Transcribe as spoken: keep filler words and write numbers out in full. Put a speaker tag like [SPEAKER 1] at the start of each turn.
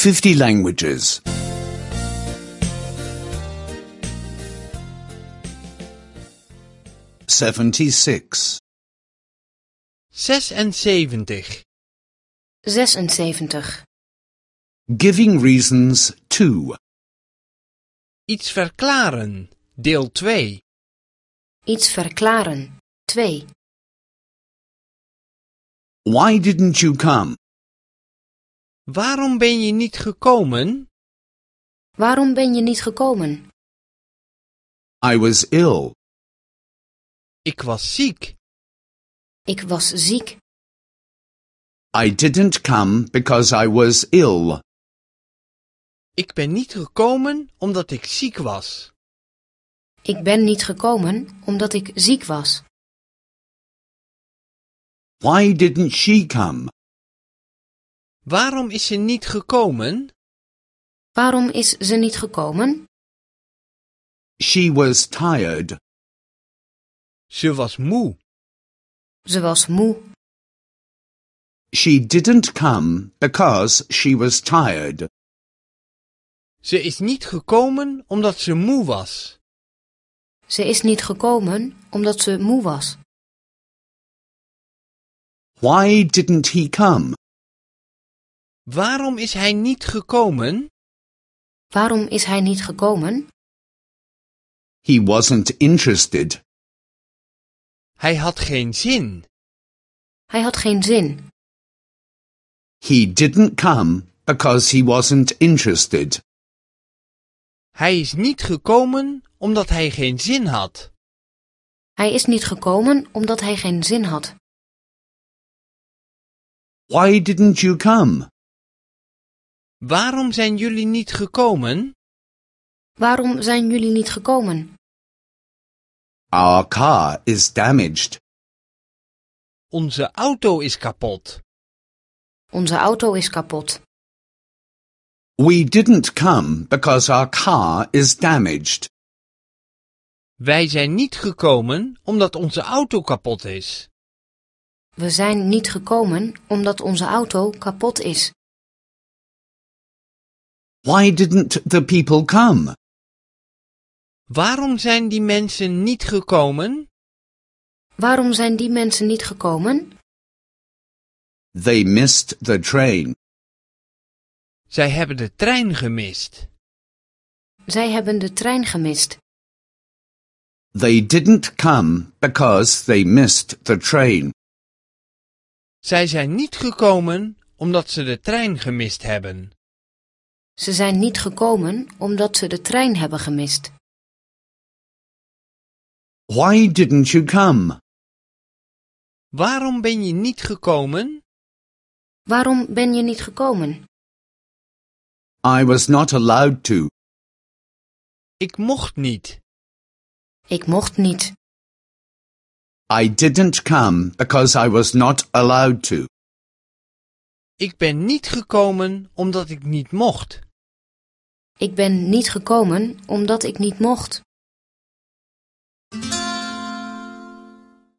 [SPEAKER 1] fifty languages. seventy-six.
[SPEAKER 2] zesenzeventig.
[SPEAKER 3] zesenzeventig.
[SPEAKER 1] Giving reasons to.
[SPEAKER 2] Iets verklaren. Deel twee.
[SPEAKER 3] Iets verklaren. twee.
[SPEAKER 1] Why didn't you come?
[SPEAKER 2] Waarom ben je niet gekomen?
[SPEAKER 3] Waarom ben je niet gekomen?
[SPEAKER 1] I was ill.
[SPEAKER 2] Ik was ziek.
[SPEAKER 3] Ik was ziek.
[SPEAKER 1] I didn't come because I was ill.
[SPEAKER 2] Ik ben niet gekomen omdat ik ziek was.
[SPEAKER 3] Ik ben niet gekomen omdat ik ziek was.
[SPEAKER 1] Why didn't she come?
[SPEAKER 2] Waarom is ze niet gekomen?
[SPEAKER 3] Waarom is ze niet gekomen?
[SPEAKER 1] She was tired.
[SPEAKER 2] Ze was moe.
[SPEAKER 3] Ze was moe.
[SPEAKER 1] She didn't come because she was tired.
[SPEAKER 2] Ze is niet gekomen omdat ze moe was.
[SPEAKER 3] Ze is niet gekomen omdat ze moe was.
[SPEAKER 1] Why didn't he come?
[SPEAKER 2] Waarom is hij niet gekomen?
[SPEAKER 3] Waarom is hij niet gekomen?
[SPEAKER 1] He wasn't interested.
[SPEAKER 2] Hij had geen zin.
[SPEAKER 3] Hij had geen zin.
[SPEAKER 1] He didn't come because he wasn't interested.
[SPEAKER 2] Hij is niet gekomen omdat hij geen zin had.
[SPEAKER 3] Hij is niet gekomen omdat hij geen zin had.
[SPEAKER 1] Why didn't you come?
[SPEAKER 2] Waarom zijn jullie niet gekomen?
[SPEAKER 3] Waarom zijn jullie niet gekomen?
[SPEAKER 1] Our car is damaged.
[SPEAKER 2] Onze auto is kapot.
[SPEAKER 3] Onze auto is kapot.
[SPEAKER 1] We didn't come because our car is damaged.
[SPEAKER 2] Wij zijn niet gekomen omdat onze auto kapot is.
[SPEAKER 3] We zijn niet gekomen omdat onze auto kapot is.
[SPEAKER 1] Why didn't the people come?
[SPEAKER 2] Waarom zijn die mensen niet gekomen?
[SPEAKER 3] Waarom zijn die mensen niet gekomen?
[SPEAKER 1] They missed the train.
[SPEAKER 2] Zij hebben de trein gemist.
[SPEAKER 3] Zij hebben de trein gemist.
[SPEAKER 1] They didn't come because they missed the train.
[SPEAKER 2] Zij zijn niet gekomen omdat ze de trein gemist hebben.
[SPEAKER 3] Ze zijn niet gekomen omdat ze de trein hebben gemist.
[SPEAKER 1] Why didn't you come?
[SPEAKER 2] Waarom ben je niet gekomen?
[SPEAKER 3] Waarom ben je niet gekomen?
[SPEAKER 1] I was not allowed to.
[SPEAKER 2] Ik mocht niet.
[SPEAKER 3] Ik mocht niet.
[SPEAKER 1] I didn't come because I was not allowed to.
[SPEAKER 2] Ik ben niet gekomen omdat ik niet mocht.
[SPEAKER 3] Ik ben niet gekomen omdat ik niet mocht.